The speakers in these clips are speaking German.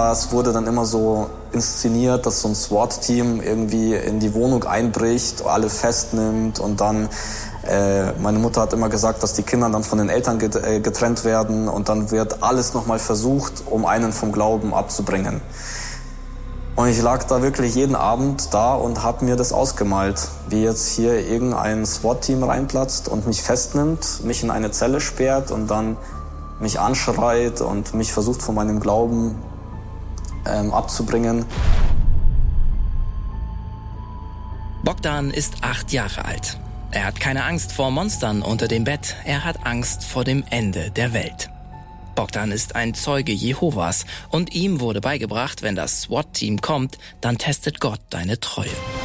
es wurde dann immer so inszeniert, dass so ein SWAT-Team irgendwie in die Wohnung einbricht, alle festnimmt und dann meine Mutter hat immer gesagt, dass die Kinder dann von den Eltern getrennt werden und dann wird alles nochmal versucht, um einen vom Glauben abzubringen. Und ich lag da wirklich jeden Abend da und habe mir das ausgemalt, wie jetzt hier irgendein SWAT-Team reinplatzt und mich festnimmt, mich in eine Zelle sperrt und dann mich anschreit und mich versucht von meinem Glauben abzubringen. Bogdan ist 8 Jahre alt. Er hat keine Angst vor Monstern unter dem Bett, er hat Angst vor dem Ende der Welt. Bogdan ist ein Zeuge Jehovas und ihm wurde beigebracht, wenn das SWAT-Team kommt, dann testet Gott deine Treue.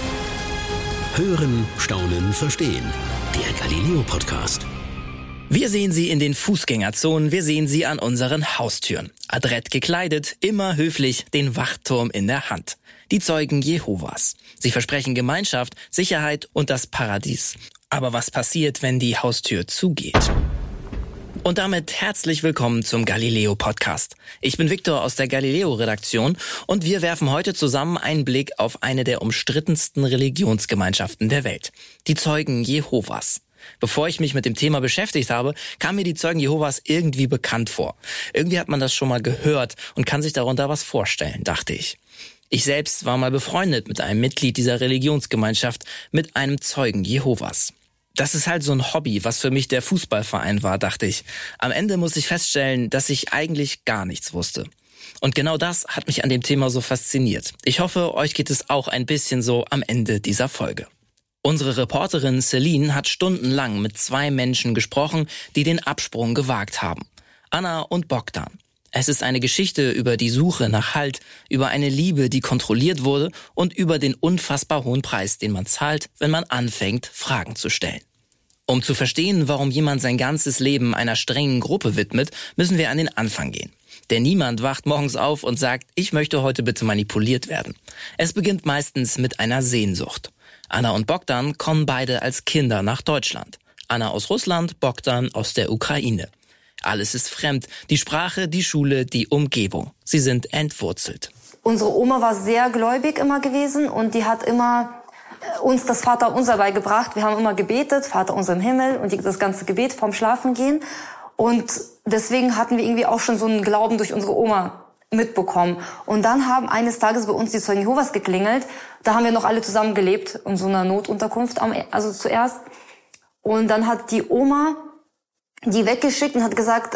Hören, staunen, verstehen. Der Galileo-Podcast. Wir sehen sie in den Fußgängerzonen, wir sehen sie an unseren Haustüren. Adrett gekleidet, immer höflich, den Wachturm in der Hand. Die Zeugen Jehovas. Sie versprechen Gemeinschaft, Sicherheit und das Paradies. Aber was passiert, wenn die Haustür zugeht? Und damit herzlich willkommen zum Galileo-Podcast. Ich bin Victor aus der Galileo-Redaktion und wir werfen heute zusammen einen Blick auf eine der umstrittensten Religionsgemeinschaften der Welt. Die Zeugen Jehovas. Bevor ich mich mit dem Thema beschäftigt habe, kam mir die Zeugen Jehovas irgendwie bekannt vor. Irgendwie hat man das schon mal gehört und kann sich darunter was vorstellen, dachte ich. Ich selbst war mal befreundet mit einem Mitglied dieser Religionsgemeinschaft, mit einem Zeugen Jehovas. Das ist halt so ein Hobby, was für mich der Fußballverein war, dachte ich. Am Ende muss ich feststellen, dass ich eigentlich gar nichts wusste. Und genau das hat mich an dem Thema so fasziniert. Ich hoffe, euch geht es auch ein bisschen so am Ende dieser Folge. Unsere Reporterin Celine hat stundenlang mit 2 Menschen gesprochen, die den Absprung gewagt haben. Anna und Bogdan. Es ist eine Geschichte über die Suche nach Halt, über eine Liebe, die kontrolliert wurde und über den unfassbar hohen Preis, den man zahlt, wenn man anfängt, Fragen zu stellen. Um zu verstehen, warum jemand sein ganzes Leben einer strengen Gruppe widmet, müssen wir an den Anfang gehen. Denn niemand wacht morgens auf und sagt, ich möchte heute bitte manipuliert werden. Es beginnt meistens mit einer Sehnsucht. Anna und Bogdan kommen beide als Kinder nach Deutschland. Anna aus Russland, Bogdan aus der Ukraine. Alles ist fremd. Die Sprache, die Schule, die Umgebung. Sie sind entwurzelt. Unsere Oma war sehr gläubig immer gewesen und die hat immer uns das Vaterunser beigebracht. Wir haben immer gebetet, Vater unser im Himmel und das ganze Gebet vorm Schlafengehen. Und deswegen hatten wir irgendwie auch schon so einen Glauben durch unsere Oma mitbekommen. Und dann haben eines Tages bei uns die Zeugen Jehovas geklingelt. Da haben wir noch alle zusammen gelebt in so einer Notunterkunft, also zuerst. Und dann hat die Oma die weggeschickt und hat gesagt,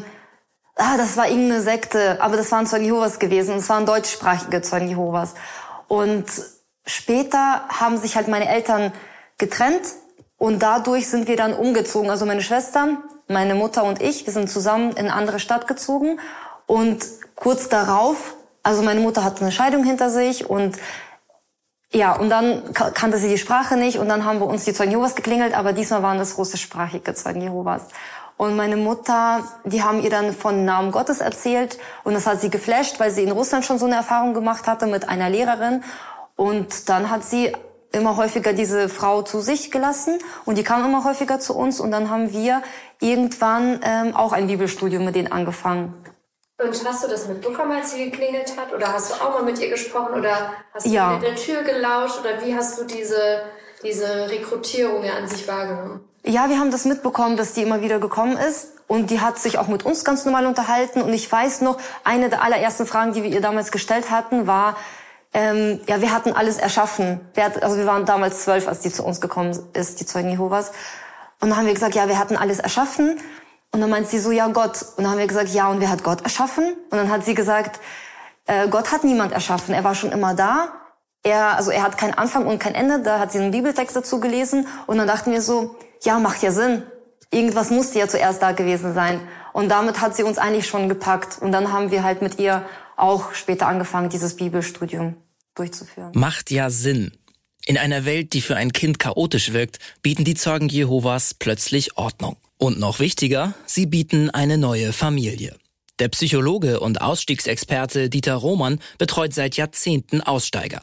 das war irgendeine Sekte, aber das waren Zeugen Jehovas gewesen und es waren deutschsprachige Zeugen Jehovas. Und später haben sich halt meine Eltern getrennt und dadurch sind wir dann umgezogen. Also meine Schwester, meine Mutter und ich, wir sind zusammen in eine andere Stadt gezogen und kurz darauf, also meine Mutter hatte eine Scheidung hinter sich und ja, und dann kannte sie die Sprache nicht und dann haben bei uns die Zeugen Jehovas geklingelt, aber diesmal waren das russischsprachige Zeugen Jehovas. Und meine Mutter, die haben ihr dann von Namen Gottes erzählt und das hat sie geflasht, weil sie in Russland schon so eine Erfahrung gemacht hatte mit einer Lehrerin. Und dann hat sie immer häufiger diese Frau zu sich gelassen und die kam immer häufiger zu uns und dann haben wir irgendwann auch ein Bibelstudium mit denen angefangen. Und hast du das mitbekommen, als sie geklingelt hat? Oder hast du auch mal mit ihr gesprochen? Oder hast du Ja. mit der Tür gelauscht? Oder wie hast du diese Rekrutierung ja an sich wahrgenommen? Ja, wir haben das mitbekommen, dass die immer wieder gekommen ist. Und die hat sich auch mit uns ganz normal unterhalten. Und ich weiß noch, eine der allerersten Fragen, die wir ihr damals gestellt hatten, war, wir hatten alles erschaffen. Wir waren damals 12, als die zu uns gekommen ist, die Zeugen Jehovas. Und dann haben wir gesagt, ja, wir hatten alles erschaffen. Und dann meint sie so, ja, Gott. Und dann haben wir gesagt, ja, und wer hat Gott erschaffen? Und dann hat sie gesagt, Gott hat niemand erschaffen. Er war schon immer da. Er hat keinen Anfang und kein Ende. Da hat sie einen Bibeltext dazu gelesen. Und dann dachten wir so, ja, macht ja Sinn. Irgendwas musste ja zuerst da gewesen sein. Und damit hat sie uns eigentlich schon gepackt. Und dann haben wir halt mit ihr auch später angefangen, dieses Bibelstudium durchzuführen. Macht ja Sinn. In einer Welt, die für ein Kind chaotisch wirkt, bieten die Zeugen Jehovas plötzlich Ordnung. Und noch wichtiger, sie bieten eine neue Familie. Der Psychologe und Ausstiegsexperte Dieter Roman betreut seit Jahrzehnten Aussteiger.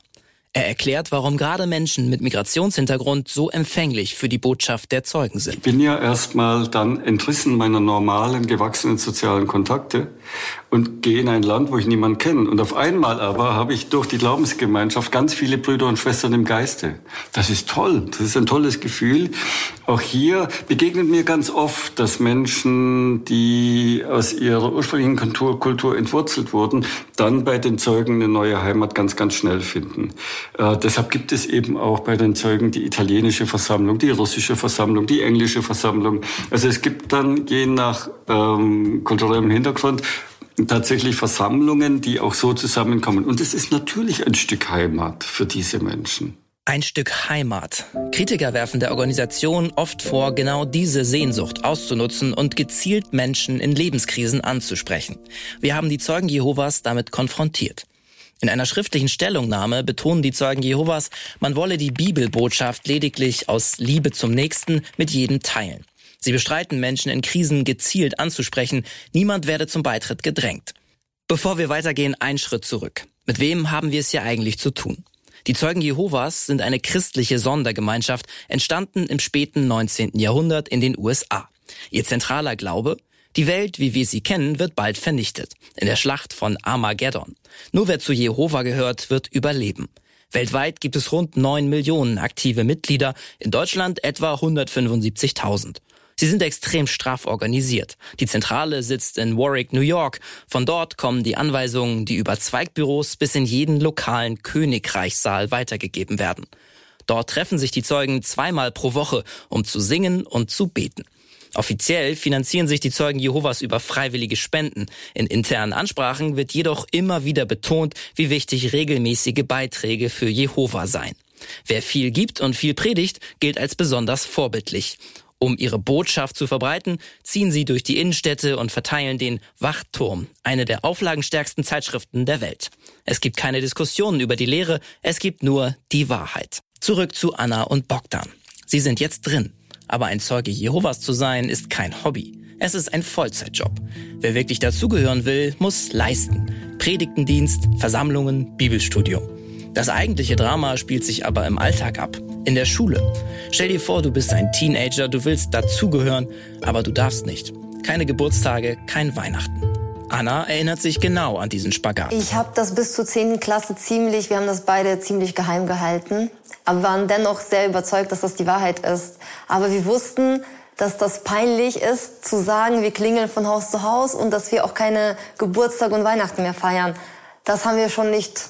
Er erklärt, warum gerade Menschen mit Migrationshintergrund so empfänglich für die Botschaft der Zeugen sind. Ich bin ja erstmal dann entrissen meiner normalen, gewachsenen sozialen Kontakte und gehe in ein Land, wo ich niemanden kenne. Und auf einmal aber habe ich durch die Glaubensgemeinschaft ganz viele Brüder und Schwestern im Geiste. Das ist toll, das ist ein tolles Gefühl. Auch hier begegnet mir ganz oft, dass Menschen, die aus ihrer ursprünglichen Kultur entwurzelt wurden, dann bei den Zeugen eine neue Heimat ganz, ganz schnell finden. Deshalb gibt es eben auch bei den Zeugen die italienische Versammlung, die russische Versammlung, die englische Versammlung. Also es gibt dann je nach kulturellem Hintergrund tatsächlich Versammlungen, die auch so zusammenkommen. Und es ist natürlich ein Stück Heimat für diese Menschen. Ein Stück Heimat. Kritiker werfen der Organisation oft vor, genau diese Sehnsucht auszunutzen und gezielt Menschen in Lebenskrisen anzusprechen. Wir haben die Zeugen Jehovas damit konfrontiert. In einer schriftlichen Stellungnahme betonen die Zeugen Jehovas, man wolle die Bibelbotschaft lediglich aus Liebe zum Nächsten mit jedem teilen. Sie bestreiten, Menschen in Krisen gezielt anzusprechen. Niemand werde zum Beitritt gedrängt. Bevor wir weitergehen, einen Schritt zurück. Mit wem haben wir es hier eigentlich zu tun? Die Zeugen Jehovas sind eine christliche Sondergemeinschaft, entstanden im späten 19. Jahrhundert in den USA. Ihr zentraler Glaube: die Welt, wie wir sie kennen, wird bald vernichtet. In der Schlacht von Armageddon. Nur wer zu Jehova gehört, wird überleben. Weltweit gibt es rund 9 Millionen aktive Mitglieder, in Deutschland etwa 175.000. Sie sind extrem straff organisiert. Die Zentrale sitzt in Warwick, New York. Von dort kommen die Anweisungen, die über Zweigbüros bis in jeden lokalen Königreichssaal weitergegeben werden. Dort treffen sich die Zeugen 2-mal pro Woche, um zu singen und zu beten. Offiziell finanzieren sich die Zeugen Jehovas über freiwillige Spenden. In internen Ansprachen wird jedoch immer wieder betont, wie wichtig regelmäßige Beiträge für Jehova seien. Wer viel gibt und viel predigt, gilt als besonders vorbildlich. Um ihre Botschaft zu verbreiten, ziehen sie durch die Innenstädte und verteilen den Wachturm, eine der auflagenstärksten Zeitschriften der Welt. Es gibt keine Diskussionen über die Lehre, es gibt nur die Wahrheit. Zurück zu Anna und Bogdan. Sie sind jetzt drin. Aber ein Zeuge Jehovas zu sein, ist kein Hobby. Es ist ein Vollzeitjob. Wer wirklich dazugehören will, muss leisten. Predigtendienst, Versammlungen, Bibelstudium. Das eigentliche Drama spielt sich aber im Alltag ab, in der Schule. Stell dir vor, du bist ein Teenager, du willst dazugehören, aber du darfst nicht. Keine Geburtstage, kein Weihnachten. Anna erinnert sich genau an diesen Spagat. Ich habe das bis zur 10. Klasse wir haben das beide ziemlich geheim gehalten, aber waren dennoch sehr überzeugt, dass das die Wahrheit ist. Aber wir wussten, dass das peinlich ist, zu sagen, wir klingeln von Haus zu Haus und dass wir auch keine Geburtstag und Weihnachten mehr feiern. Das haben wir schon nicht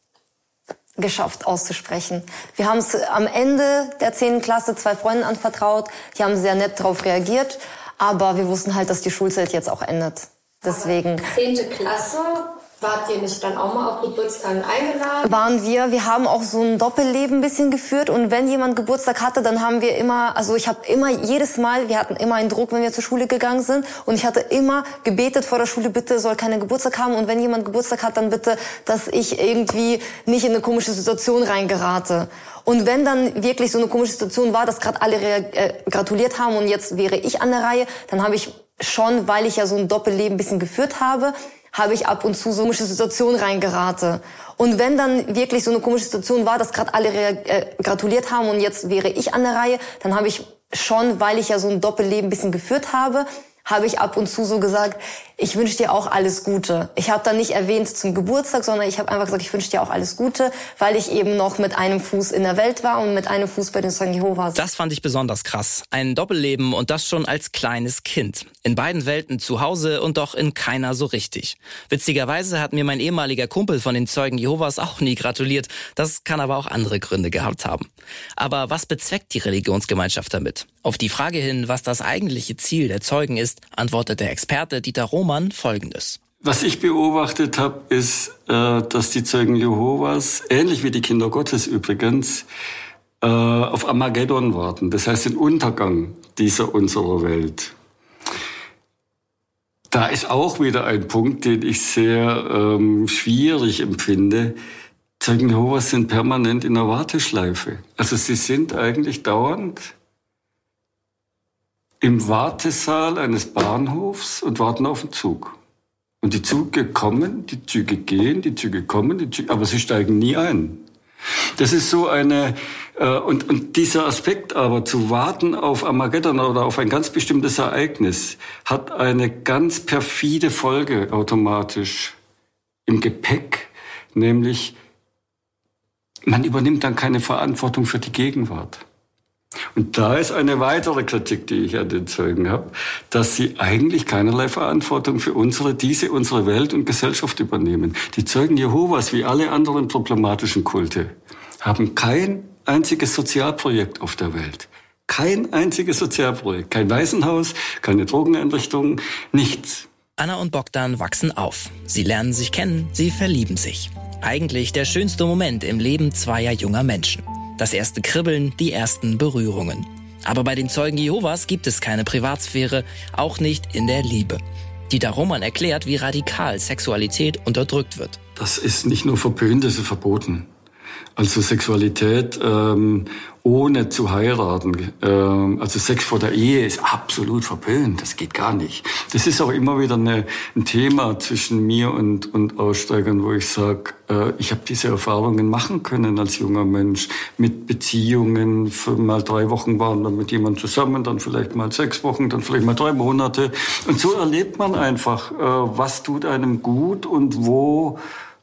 geschafft auszusprechen. Wir haben es am Ende der 10. Klasse 2 Freunden anvertraut. Die haben sehr nett darauf reagiert, aber wir wussten halt, dass die Schulzeit jetzt auch endet. Deswegen. 10. Klasse, wart ihr nicht dann auch mal auf Geburtstagen eingeladen? Waren wir. Wir haben auch so ein Doppelleben ein bisschen geführt. Und wenn jemand Geburtstag hatte, dann haben wir immer, also ich habe immer jedes Mal, wir hatten immer einen Druck, wenn wir zur Schule gegangen sind. Und ich hatte immer gebetet vor der Schule, bitte soll keiner Geburtstag haben. Und wenn jemand Geburtstag hat, dann bitte, dass ich irgendwie nicht in eine komische Situation reingerate. Und wenn dann wirklich so eine komische Situation war, dass gerade alle gratuliert haben und jetzt wäre ich an der Reihe, dann habe ich schon, weil ich ja so ein Doppelleben ein bisschen geführt habe ich ab und zu so eine komische Situation reingerate. Und wenn dann wirklich so eine komische Situation war, dass gerade alle gratuliert haben und jetzt wäre ich an der Reihe, dann habe ich schon, weil ich ja so ein Doppelleben ein bisschen geführt habe ich ab und zu so gesagt, ich wünsche dir auch alles Gute. Ich habe dann nicht erwähnt zum Geburtstag, sondern ich habe einfach gesagt, ich wünsche dir auch alles Gute, weil ich eben noch mit einem Fuß in der Welt war und mit einem Fuß bei den Zeugen Jehovas. Das fand ich besonders krass. Ein Doppelleben und das schon als kleines Kind. In beiden Welten zu Hause und doch in keiner so richtig. Witzigerweise hat mir mein ehemaliger Kumpel von den Zeugen Jehovas auch nie gratuliert. Das kann aber auch andere Gründe gehabt haben. Aber was bezweckt die Religionsgemeinschaft damit? Auf die Frage hin, was das eigentliche Ziel der Zeugen ist, antwortet der Experte Dieter Roman Folgendes. Was ich beobachtet habe, ist, dass die Zeugen Jehovas, ähnlich wie die Kinder Gottes übrigens, auf Armageddon warten. Das heißt den Untergang unserer Welt. Da ist auch wieder ein Punkt, den ich sehr schwierig empfinde. Zeugen Jehovas sind permanent in der Warteschleife. Also sie sind eigentlich dauernd im Wartesaal eines Bahnhofs und warten auf den Zug. Und die Züge kommen, die Züge gehen, die Züge kommen, aber sie steigen nie ein. Das ist so eine, und dieser Aspekt aber, zu warten auf Armageddon oder auf ein ganz bestimmtes Ereignis, hat eine ganz perfide Folge automatisch im Gepäck, nämlich man übernimmt dann keine Verantwortung für die Gegenwart. Und da ist eine weitere Kritik, die ich an den Zeugen habe, dass sie eigentlich keinerlei Verantwortung für unsere Welt und Gesellschaft übernehmen. Die Zeugen Jehovas, wie alle anderen problematischen Kulte, haben kein einziges Sozialprojekt auf der Welt. Kein einziges Sozialprojekt. Kein Waisenhaus, keine Drogeneinrichtungen, nichts. Anna und Bogdan wachsen auf. Sie lernen sich kennen, sie verlieben sich. Eigentlich der schönste Moment im Leben zweier junger Menschen. Das erste Kribbeln, die ersten Berührungen. Aber bei den Zeugen Jehovas gibt es keine Privatsphäre, auch nicht in der Liebe. Dieter Roman erklärt, wie radikal Sexualität unterdrückt wird. Das ist nicht nur verpönt, das ist verboten. Also Sexualität ohne zu heiraten, also Sex vor der Ehe ist absolut verpönt, das geht gar nicht. Das ist auch immer wieder ein Thema zwischen mir und Aussteigern, wo ich sage, ich habe diese Erfahrungen machen können als junger Mensch mit Beziehungen. Für mal 3 Wochen waren wir mit jemandem zusammen, dann vielleicht mal 6 Wochen, dann vielleicht mal 3 Monate. Und so erlebt man einfach, was tut einem gut und wo,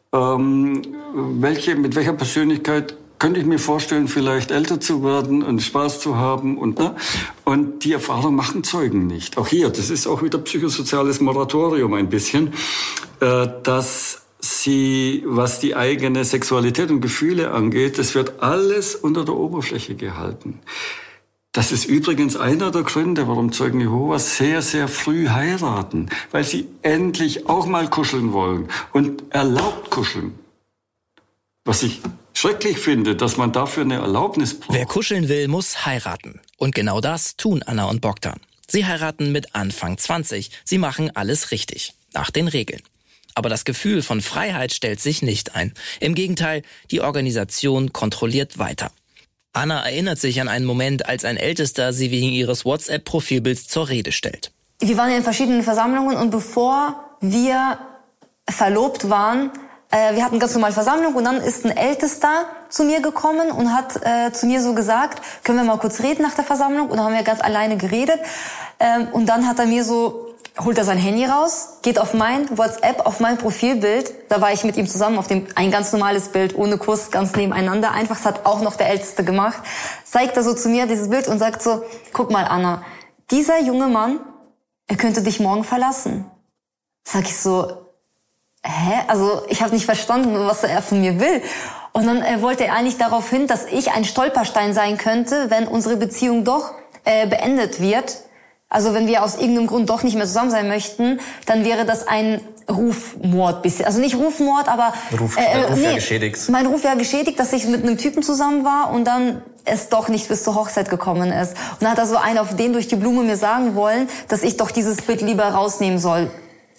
mit welcher Persönlichkeit könnte ich mir vorstellen, vielleicht älter zu werden und Spaß zu haben und die Erfahrung machen Zeugen nicht. Auch hier, das ist auch wieder psychosoziales Moratorium ein bisschen, dass sie, was die eigene Sexualität und Gefühle angeht, das wird alles unter der Oberfläche gehalten. Das ist übrigens einer der Gründe, warum Zeugen Jehovas sehr, sehr früh heiraten, weil sie endlich auch mal kuscheln wollen und erlaubt kuscheln. Was ich schrecklich finde, dass man dafür eine Erlaubnis braucht. Wer kuscheln will, muss heiraten. Und genau das tun Anna und Bogdan. Sie heiraten mit Anfang 20. Sie machen alles richtig, nach den Regeln. Aber das Gefühl von Freiheit stellt sich nicht ein. Im Gegenteil, die Organisation kontrolliert weiter. Anna erinnert sich an einen Moment, als ein Ältester sie wegen ihres WhatsApp-Profilbilds zur Rede stellt. Wir waren in verschiedenen Versammlungen und bevor wir verlobt waren, wir hatten ganz normal Versammlung und dann ist ein Ältester zu mir gekommen und hat zu mir so gesagt, können wir mal kurz reden nach der Versammlung? Und dann haben wir ganz alleine geredet und dann hat er mir so, holt er sein Handy raus, geht auf mein WhatsApp, auf mein Profilbild. Da war ich mit ihm zusammen auf dem, ein ganz normales Bild, ohne Kuss, ganz nebeneinander. Einfach, das hat auch noch der Älteste gemacht. Zeigt er so zu mir dieses Bild und sagt so, guck mal Anna, dieser junge Mann, er könnte dich morgen verlassen. Sag ich so, hä? Also ich habe nicht verstanden, was er von mir will. Und dann wollte er eigentlich darauf hin, dass ich ein Stolperstein sein könnte, wenn unsere Beziehung doch beendet wird. Also wenn wir aus irgendeinem Grund doch nicht mehr zusammen sein möchten, dann wäre das ein Rufmord bisschen. Also nicht Rufmord, aber Ruf wäre geschädigt. Mein Ruf wäre geschädigt, dass ich mit einem Typen zusammen war und dann es doch nicht bis zur Hochzeit gekommen ist. Und dann hat er so einen auf den durch die Blume mir sagen wollen, dass ich doch dieses Bild lieber rausnehmen soll.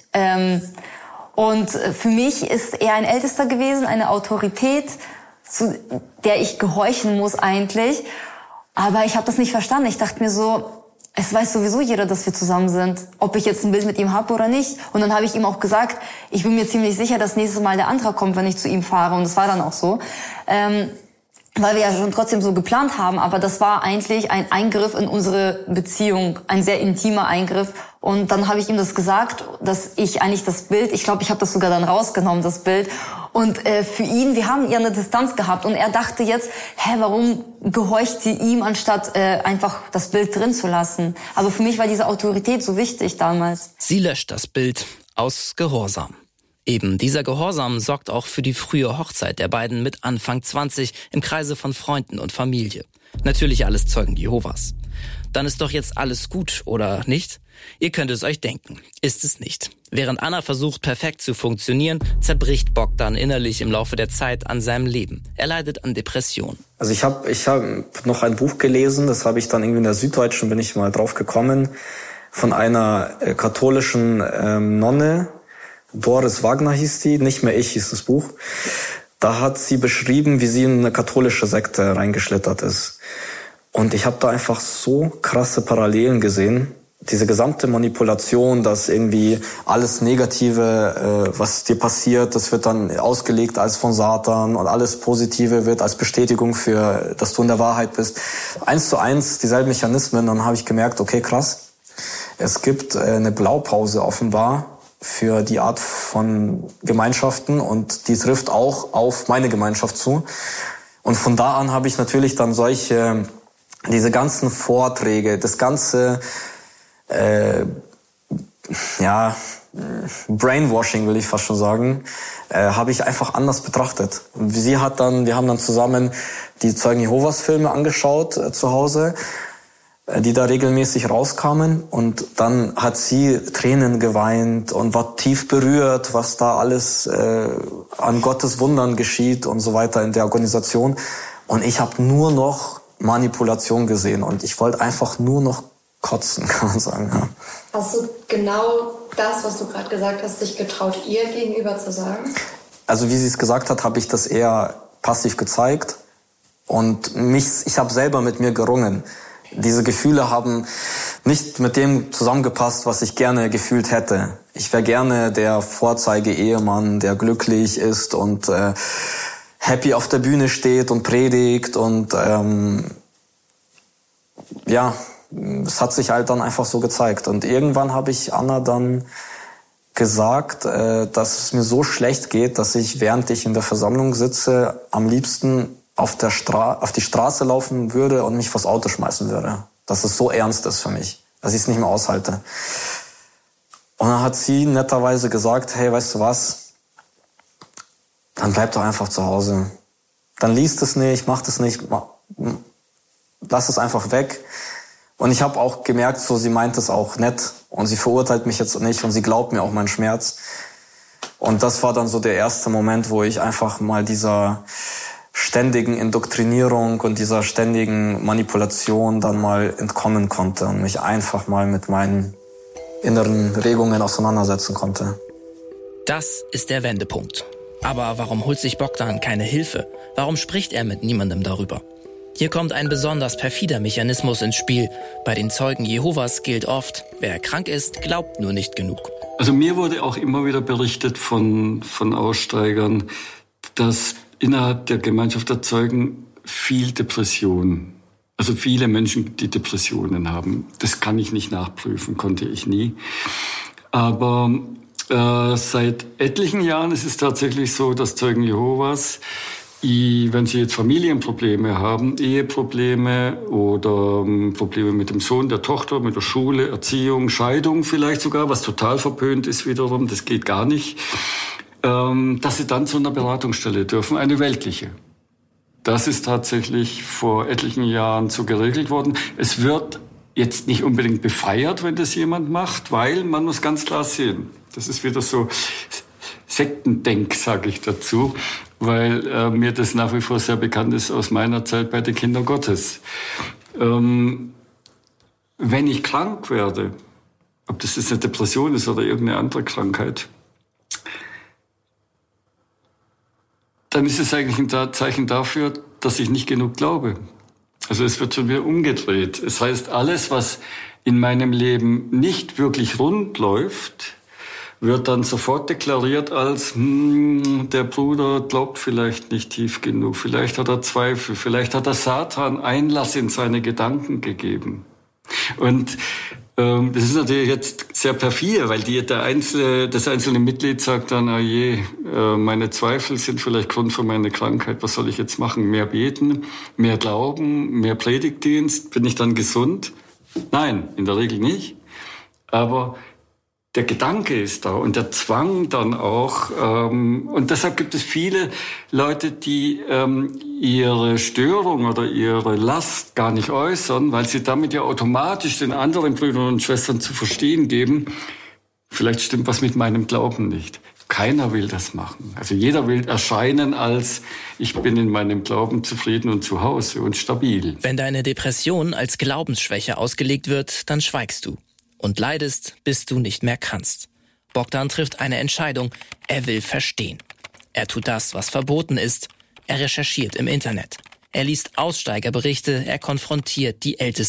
Und für mich ist er ein Ältester gewesen, eine Autorität, zu der ich gehorchen muss eigentlich. Aber ich habe das nicht verstanden. Ich dachte mir so, es weiß sowieso jeder, dass wir zusammen sind, ob ich jetzt ein Bild mit ihm habe oder nicht. Und dann habe ich ihm auch gesagt, ich bin mir ziemlich sicher, dass nächstes Mal der Antrag kommt, wenn ich zu ihm fahre. Und das war dann auch so. Weil wir ja schon trotzdem so geplant haben. Aber das war eigentlich ein Eingriff in unsere Beziehung, ein sehr intimer Eingriff. Und dann habe ich ihm das gesagt, dass ich eigentlich das Bild, ich glaube, ich habe das sogar dann rausgenommen, das Bild. Und für ihn, wir haben ja eine Distanz gehabt. Und er dachte jetzt, warum gehorcht sie ihm, anstatt einfach das Bild drin zu lassen? Aber für mich war diese Autorität so wichtig damals. Sie löscht das Bild aus Gehorsam. Eben dieser Gehorsam sorgt auch für die frühe Hochzeit der beiden mit Anfang 20 im Kreise von Freunden und Familie. Natürlich alles Zeugen Jehovas. Dann ist doch jetzt alles gut, oder nicht? Ihr könnt es euch denken, ist es nicht. Während Anna versucht, perfekt zu funktionieren, zerbricht Bogdan innerlich im Laufe der Zeit an seinem Leben. Er leidet an Depressionen. Also ich hab noch ein Buch gelesen, das habe ich dann irgendwie in der Süddeutschen, bin ich mal drauf gekommen, von einer katholischen Nonne, Doris Wagner hieß die, nicht mehr ich hieß das Buch. Da hat sie beschrieben, wie sie in eine katholische Sekte reingeschlittert ist. Und ich habe da einfach so krasse Parallelen gesehen. diese gesamte Manipulation, dass irgendwie alles Negative, was dir passiert, das wird dann ausgelegt als von Satan und alles Positive wird als Bestätigung für, dass du in der Wahrheit bist. 1:1 dieselben Mechanismen. Dann habe ich gemerkt, okay, krass, es gibt eine Blaupause offenbar für die Art von Gemeinschaften und die trifft auch auf meine Gemeinschaft zu. Und von da an habe ich natürlich dann diese ganzen Vorträge, das ganze Brainwashing will ich fast schon sagen, habe ich einfach anders betrachtet. Und wir haben dann zusammen die Zeugen Jehovas Filme angeschaut zu Hause, die da regelmäßig rauskamen, und dann hat sie Tränen geweint und war tief berührt, was da alles an Gottes Wundern geschieht und so weiter in der Organisation. Und ich habe nur noch Manipulation gesehen und ich wollte einfach nur noch kotzen, kann man sagen. Ja. Hast du genau das, was du gerade gesagt hast, dich getraut, ihr gegenüber zu sagen? Also wie sie es gesagt hat, habe ich das eher passiv gezeigt und ich habe selber mit mir gerungen. Diese Gefühle haben nicht mit dem zusammengepasst, was ich gerne gefühlt hätte. Ich wäre gerne der Vorzeige-Ehemann, der glücklich ist und happy auf der Bühne steht und predigt und es hat sich halt dann einfach so gezeigt. Und irgendwann habe ich Anna dann gesagt, dass es mir so schlecht geht, dass ich, während ich in der Versammlung sitze, am liebsten auf die Straße laufen würde und mich vors Auto schmeißen würde. Dass es so ernst ist für mich, dass ich es nicht mehr aushalte. Und dann hat sie netterweise gesagt, hey, weißt du was, dann bleib doch einfach zu Hause. Dann liest es nicht, mach es nicht, lass es einfach weg. Und ich habe auch gemerkt, so, sie meint es auch nett und sie verurteilt mich jetzt nicht und sie glaubt mir auch meinen Schmerz. Und das war dann so der erste Moment, wo ich einfach mal dieser ständigen Indoktrinierung und dieser ständigen Manipulation dann mal entkommen konnte und mich einfach mal mit meinen inneren Regungen auseinandersetzen konnte. Das ist der Wendepunkt. Aber warum holt sich Bogdan keine Hilfe? Warum spricht er mit niemandem darüber? Hier kommt ein besonders perfider Mechanismus ins Spiel. Bei den Zeugen Jehovas gilt oft, wer krank ist, glaubt nur nicht genug. Also mir wurde auch immer wieder berichtet von Aussteigern, dass innerhalb der Gemeinschaft der Zeugen viel Depression, also viele Menschen, die Depressionen haben. Das kann ich nicht nachprüfen, konnte ich nie. Aber seit etlichen Jahren ist es tatsächlich so, dass Zeugen Jehovas, wenn sie jetzt Familienprobleme haben, Eheprobleme oder Probleme mit dem Sohn, der Tochter, mit der Schule, Erziehung, Scheidung vielleicht sogar, was total verpönt ist wiederum, das geht gar nicht, dass sie dann zu einer Beratungsstelle dürfen, eine weltliche. Das ist tatsächlich vor etlichen Jahren so geregelt worden. Es wird jetzt nicht unbedingt befeiert, wenn das jemand macht, weil man muss ganz klar sehen, das ist wieder so Sektendenk, sage ich dazu, weil mir das nach wie vor sehr bekannt ist aus meiner Zeit bei den Kindern Gottes. Wenn ich krank werde, ob das jetzt eine Depression ist oder irgendeine andere Krankheit, dann ist es eigentlich ein Zeichen dafür, dass ich nicht genug glaube. Also es wird schon wieder umgedreht. Es heißt, alles, was in meinem Leben nicht wirklich rund läuft, wird dann sofort deklariert als, der Bruder glaubt vielleicht nicht tief genug, vielleicht hat er Zweifel, vielleicht hat er Satan Einlass in seine Gedanken gegeben. Und das ist natürlich jetzt sehr perfide, weil das einzelne Mitglied sagt dann, meine Zweifel sind vielleicht Grund für meine Krankheit, was soll ich jetzt machen? Mehr beten, mehr glauben, mehr Predigtdienst, bin ich dann gesund? Nein, in der Regel nicht. Aber der Gedanke ist da und der Zwang dann auch. Und deshalb gibt es viele Leute, die ihre Störung oder ihre Last gar nicht äußern, weil sie damit ja automatisch den anderen Brüdern und Schwestern zu verstehen geben, vielleicht stimmt was mit meinem Glauben nicht. Keiner will das machen. Also jeder will erscheinen als, ich bin in meinem Glauben zufrieden und zu Hause und stabil. Wenn deine Depression als Glaubensschwäche ausgelegt wird, dann schweigst du. Und leidest, bis du nicht mehr kannst. Bogdan trifft eine Entscheidung. Er will verstehen. Er tut das, was verboten ist. Er recherchiert im Internet. Er liest Aussteigerberichte. Er konfrontiert die Ältesten.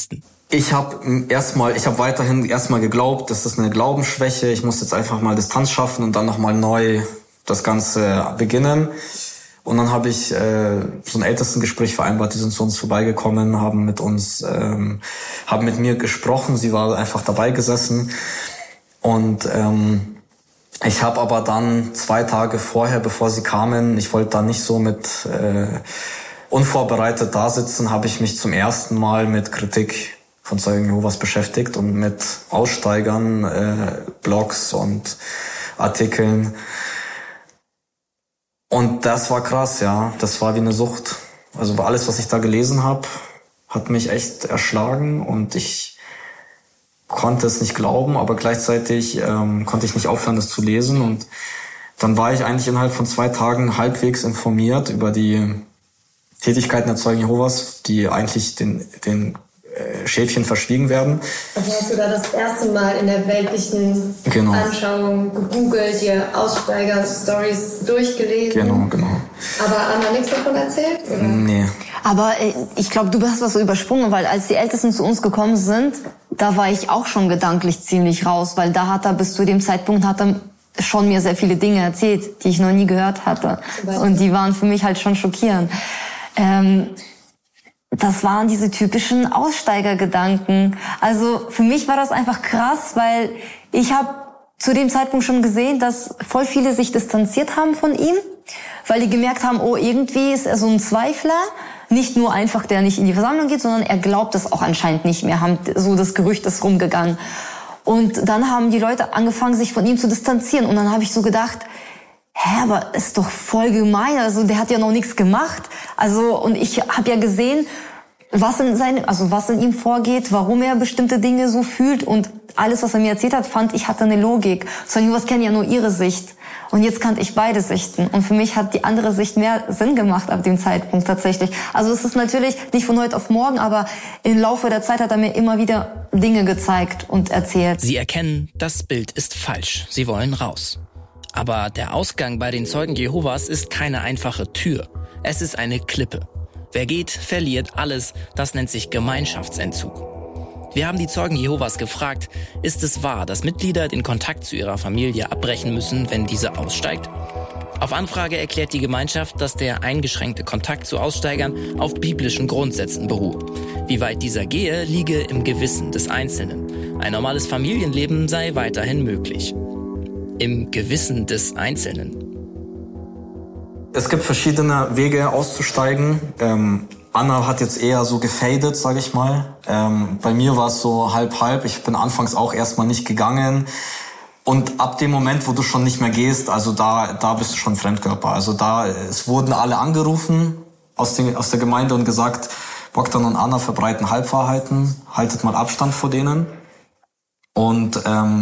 Ich habe weiterhin erstmal geglaubt, das ist eine Glaubensschwäche. Ich muss jetzt einfach mal Distanz schaffen und dann nochmal neu das Ganze beginnen. Und dann habe ich so ein Ältestengespräch vereinbart. Die sind zu uns vorbeigekommen, haben mit mir gesprochen. Sie war einfach dabei gesessen. Und ich habe aber dann 2 Tage vorher, bevor sie kamen, ich wollte da nicht so mit unvorbereitet da sitzen, habe ich mich zum ersten Mal mit Kritik von Zeugen Jehovas beschäftigt und mit Aussteigern, Blogs und Artikeln. Und das war krass, ja. Das war wie eine Sucht. Also alles, was ich da gelesen habe, hat mich echt erschlagen und ich konnte es nicht glauben, aber gleichzeitig konnte ich nicht aufhören, das zu lesen. Und dann war ich eigentlich innerhalb von 2 Tagen halbwegs informiert über die Tätigkeiten der Zeugen Jehovas, die eigentlich den Schäfchen verschwiegen werden. Also hast du da das erste Mal in der weltlichen Anschauung gegoogelt, dir Aussteiger-Stories durchgelesen? Genau. Aber Anna nichts davon erzählt? Oder? Nee. Aber ich glaube, du hast was so übersprungen, weil als die Ältesten zu uns gekommen sind, da war ich auch schon gedanklich ziemlich raus, weil da hat er bis zu dem Zeitpunkt schon mir sehr viele Dinge erzählt, die ich noch nie gehört hatte. Und die waren für mich halt schon schockierend. Das waren diese typischen Aussteigergedanken. Also für mich war das einfach krass, weil ich habe zu dem Zeitpunkt schon gesehen, dass voll viele sich distanziert haben von ihm, weil die gemerkt haben, oh, irgendwie ist er so ein Zweifler. Nicht nur einfach, der nicht in die Versammlung geht, sondern er glaubt es auch anscheinend nicht mehr. So das Gerücht ist rumgegangen. Und dann haben die Leute angefangen, sich von ihm zu distanzieren. Und dann habe ich so gedacht, aber ist doch voll gemein. Also der hat ja noch nichts gemacht. Also und ich habe ja gesehen, was in ihm vorgeht, warum er bestimmte Dinge so fühlt und alles, was er mir erzählt hat, fand ich hatte eine Logik. Zeugen Jehovas kennen ja nur ihre Sicht und jetzt kannte ich beide Sichten und für mich hat die andere Sicht mehr Sinn gemacht ab dem Zeitpunkt tatsächlich. Also es ist natürlich nicht von heute auf morgen, aber im Laufe der Zeit hat er mir immer wieder Dinge gezeigt und erzählt. Sie erkennen, das Bild ist falsch. Sie wollen raus. Aber der Ausgang bei den Zeugen Jehovas ist keine einfache Tür. Es ist eine Klippe. Wer geht, verliert alles. Das nennt sich Gemeinschaftsentzug. Wir haben die Zeugen Jehovas gefragt, ist es wahr, dass Mitglieder den Kontakt zu ihrer Familie abbrechen müssen, wenn diese aussteigt? Auf Anfrage erklärt die Gemeinschaft, dass der eingeschränkte Kontakt zu Aussteigern auf biblischen Grundsätzen beruhe. Wie weit dieser gehe, liege im Gewissen des Einzelnen. Ein normales Familienleben sei weiterhin möglich. Im Gewissen des Einzelnen. Es gibt verschiedene Wege auszusteigen. Anna hat jetzt eher so gefadet, sage ich mal. Bei mir war es so halb-halb. Ich bin anfangs auch erstmal nicht gegangen. Und ab dem Moment, wo du schon nicht mehr gehst, also da bist du schon Fremdkörper. Also es wurden alle angerufen aus der Gemeinde und gesagt, Bogdan und Anna verbreiten Halbwahrheiten, haltet mal Abstand vor denen. Und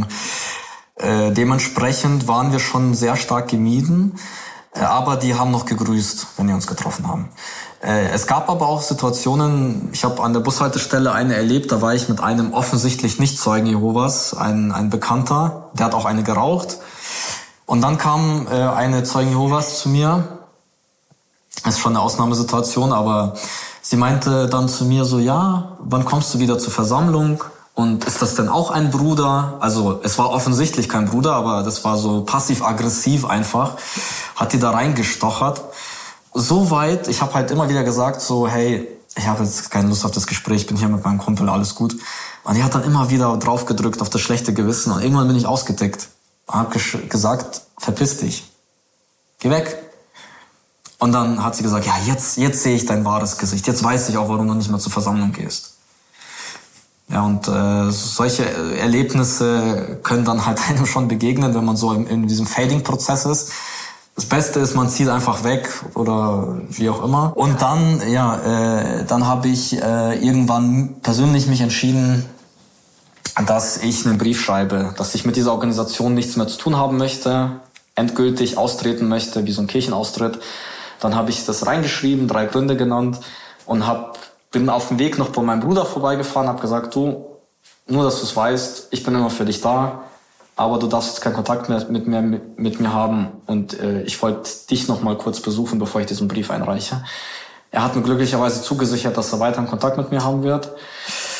dementsprechend waren wir schon sehr stark gemieden. Aber die haben noch gegrüßt, wenn wir uns getroffen haben. Es gab aber auch Situationen, ich habe an der Bushaltestelle eine erlebt, da war ich mit einem offensichtlich Nicht-Zeugen Jehovas, ein Bekannter, der hat auch eine geraucht. Und dann kam eine Zeugen Jehovas zu mir, das ist schon eine Ausnahmesituation, aber sie meinte dann zu mir so, ja, wann kommst du wieder zur Versammlung? Und ist das denn auch ein Bruder? Also es war offensichtlich kein Bruder, aber das war so passiv-aggressiv einfach. Hat die da reingestochert. Soweit, ich habe halt immer wieder gesagt so, hey, ich habe jetzt keine Lust auf das Gespräch, ich bin hier mit meinem Kumpel, alles gut. Und die hat dann immer wieder drauf gedrückt auf das schlechte Gewissen. Und irgendwann bin ich ausgetickt und habe gesagt, verpiss dich. Geh weg. Und dann hat sie gesagt, ja, jetzt sehe ich dein wahres Gesicht. Jetzt weiß ich auch, warum du nicht mehr zur Versammlung gehst. Ja, und solche Erlebnisse können dann halt einem schon begegnen, wenn man so in diesem Fading-Prozess ist. Das Beste ist, man zieht einfach weg oder wie auch immer. Und dann, dann habe ich irgendwann persönlich mich entschieden, dass ich einen Brief schreibe, dass ich mit dieser Organisation nichts mehr zu tun haben möchte, endgültig austreten möchte, wie so ein Kirchenaustritt. Dann habe ich das reingeschrieben, 3 Gründe genannt und bin auf dem Weg noch bei meinem Bruder vorbeigefahren, habe gesagt, du, nur dass du es weißt, ich bin immer für dich da, aber du darfst jetzt keinen Kontakt mehr mit mir haben und ich wollte dich noch mal kurz besuchen, bevor ich diesen Brief einreiche. Er hat mir glücklicherweise zugesichert, dass er weiter Kontakt mit mir haben wird.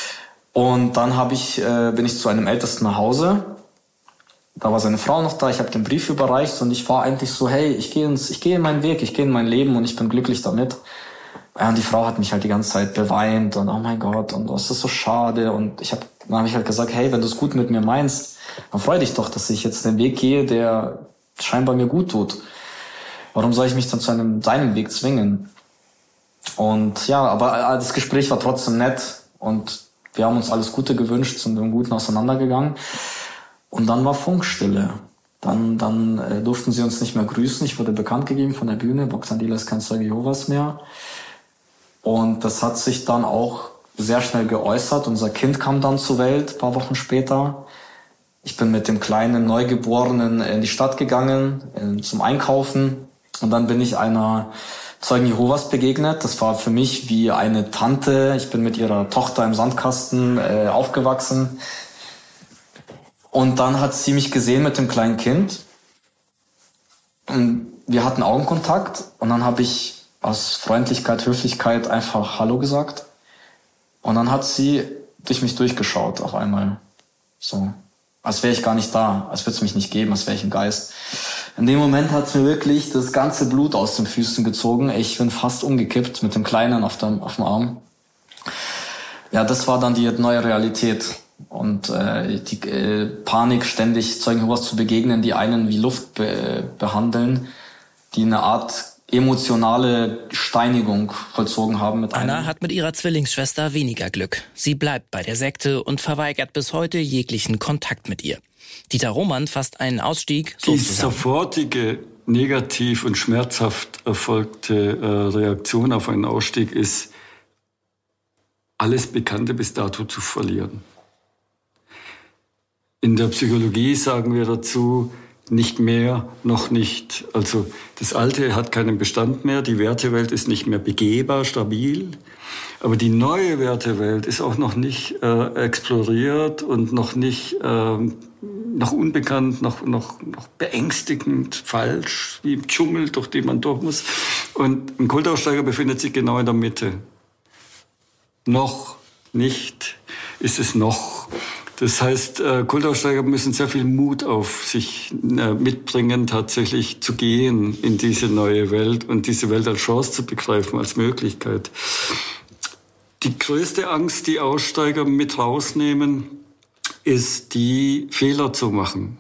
Und dann bin ich zu einem Ältesten nach Hause. Da war seine Frau noch da, ich habe den Brief überreicht und ich war eigentlich so, hey, ich gehe in meinen Weg, ich gehe in mein Leben und ich bin glücklich damit. Ja, und die Frau hat mich halt die ganze Zeit beweint und oh mein Gott, und das ist so schade. Und dann habe ich halt gesagt, hey, wenn du es gut mit mir meinst, dann freu dich doch, dass ich jetzt den Weg gehe, der scheinbar mir gut tut. Warum soll ich mich dann zu deinem Weg zwingen? Und ja, aber das Gespräch war trotzdem nett und wir haben uns alles Gute gewünscht, sind im Guten auseinandergegangen. Und dann war Funkstille. Dann durften sie uns nicht mehr grüßen. Ich wurde bekannt gegeben von der Bühne. Bogdan Dila ist kein Zeuge Jehovas mehr. Und das hat sich dann auch sehr schnell geäußert. Unser Kind kam dann zur Welt, ein paar Wochen später. Ich bin mit dem kleinen Neugeborenen in die Stadt gegangen, zum Einkaufen. Und dann bin ich einer Zeugen Jehovas begegnet. Das war für mich wie eine Tante. Ich bin mit ihrer Tochter im Sandkasten aufgewachsen. Und dann hat sie mich gesehen mit dem kleinen Kind. Und wir hatten Augenkontakt. Und dann habe ich aus Freundlichkeit, Höflichkeit einfach Hallo gesagt. Und dann hat sie durch mich durchgeschaut auf einmal. So, als wäre ich gar nicht da, als würde es mich nicht geben, als wäre ich ein Geist. In dem Moment hat es mir wirklich das ganze Blut aus den Füßen gezogen. Ich bin fast umgekippt mit dem Kleinen auf dem Arm. Ja, das war dann die neue Realität. Und die Panik, ständig Zeugen Jehovas zu begegnen, die einen wie Luft behandeln, die eine Art emotionale Steinigung vollzogen haben mit einem. Anna hat mit ihrer Zwillingsschwester weniger Glück. Sie bleibt bei der Sekte und verweigert bis heute jeglichen Kontakt mit ihr. Dieter Roman fasst einen Ausstieg so zusammen. Die sofortige, negativ und schmerzhaft erfolgte Reaktion auf einen Ausstieg ist, alles Bekannte bis dato zu verlieren. In der Psychologie sagen wir dazu, nicht mehr, noch nicht. Also das Alte hat keinen Bestand mehr, die Wertewelt ist nicht mehr begehbar, stabil. Aber die neue Wertewelt ist auch noch nicht exploriert und noch nicht, noch unbekannt, noch beängstigend, falsch, wie im Dschungel, durch den man durch muss. Und ein Kultaussteiger befindet sich genau in der Mitte. Noch nicht ist es noch. Das heißt, Kultaussteiger müssen sehr viel Mut auf sich mitbringen, tatsächlich zu gehen in diese neue Welt und diese Welt als Chance zu begreifen, als Möglichkeit. Die größte Angst, die Aussteiger mit rausnehmen, ist die, Fehler zu machen.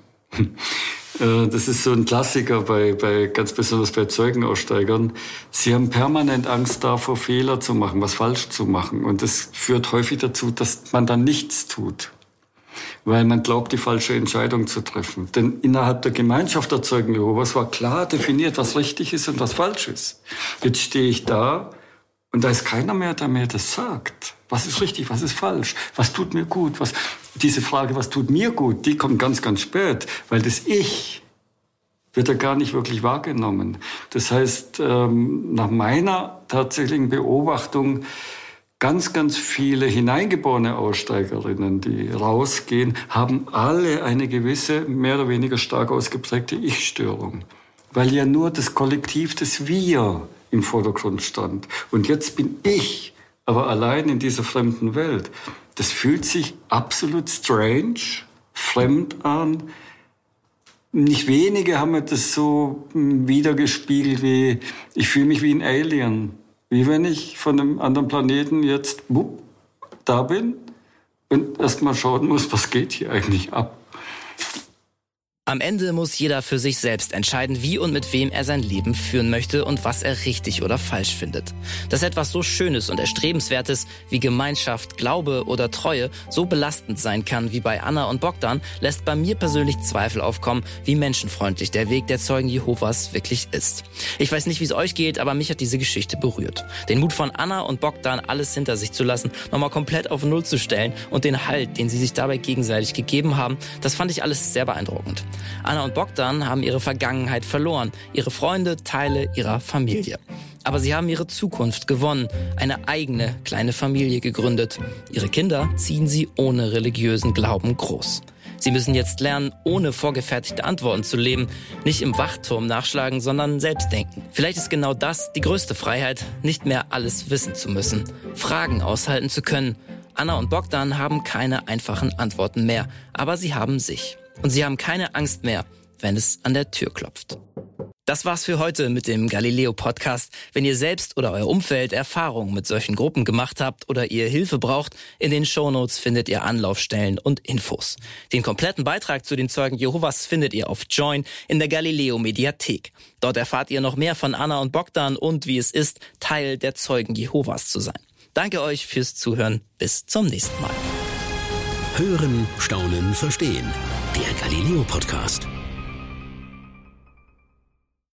Das ist so ein Klassiker ganz besonders bei Zeugenaussteigern. Sie haben permanent Angst davor, Fehler zu machen, was falsch zu machen. Und das führt häufig dazu, dass man dann nichts tut, weil man glaubt, die falsche Entscheidung zu treffen. Denn innerhalb der Gemeinschaft der Zeugen Jehovas war klar definiert, was richtig ist und was falsch ist. Jetzt stehe ich da und da ist keiner mehr, der mir das sagt. Was ist richtig, was ist falsch? Was tut mir gut? Diese Frage, was tut mir gut, die kommt ganz, ganz spät, weil das Ich wird ja gar nicht wirklich wahrgenommen. Das heißt, nach meiner tatsächlichen Beobachtung, ganz, ganz viele hineingeborene Aussteigerinnen, die rausgehen, haben alle eine gewisse, mehr oder weniger stark ausgeprägte Ich-Störung. Weil ja nur das Kollektiv, das Wir im Vordergrund stand. Und jetzt bin ich aber allein in dieser fremden Welt. Das fühlt sich absolut strange, fremd an. Nicht wenige haben mir das so wiedergespiegelt wie, ich fühle mich wie ein Alien. Wie wenn ich von einem anderen Planeten jetzt da bin und erst mal schauen muss, was geht hier eigentlich ab. Am Ende muss jeder für sich selbst entscheiden, wie und mit wem er sein Leben führen möchte und was er richtig oder falsch findet. Dass etwas so Schönes und Erstrebenswertes wie Gemeinschaft, Glaube oder Treue so belastend sein kann wie bei Anna und Bogdan, lässt bei mir persönlich Zweifel aufkommen, wie menschenfreundlich der Weg der Zeugen Jehovas wirklich ist. Ich weiß nicht, wie es euch geht, aber mich hat diese Geschichte berührt. Den Mut von Anna und Bogdan, alles hinter sich zu lassen, nochmal komplett auf Null zu stellen und den Halt, den sie sich dabei gegenseitig gegeben haben, das fand ich alles sehr beeindruckend. Anna und Bogdan haben ihre Vergangenheit verloren, ihre Freunde, Teile ihrer Familie. Aber sie haben ihre Zukunft gewonnen, eine eigene kleine Familie gegründet. Ihre Kinder ziehen sie ohne religiösen Glauben groß. Sie müssen jetzt lernen, ohne vorgefertigte Antworten zu leben, nicht im Wachturm nachschlagen, sondern selbst denken. Vielleicht ist genau das die größte Freiheit, nicht mehr alles wissen zu müssen, Fragen aushalten zu können Anna und Bogdan haben keine einfachen Antworten mehr, aber sie haben sich. Und sie haben keine Angst mehr, wenn es an der Tür klopft. Das war's für heute mit dem Galileo-Podcast. Wenn ihr selbst oder euer Umfeld Erfahrungen mit solchen Gruppen gemacht habt oder ihr Hilfe braucht, in den Shownotes findet ihr Anlaufstellen und Infos. Den kompletten Beitrag zu den Zeugen Jehovas findet ihr auf Join in der Galileo-Mediathek. Dort erfahrt ihr noch mehr von Anna und Bogdan und wie es ist, Teil der Zeugen Jehovas zu sein. Danke euch fürs Zuhören. Bis zum nächsten Mal. Hören, Staunen, Verstehen. Der Galileo-Podcast.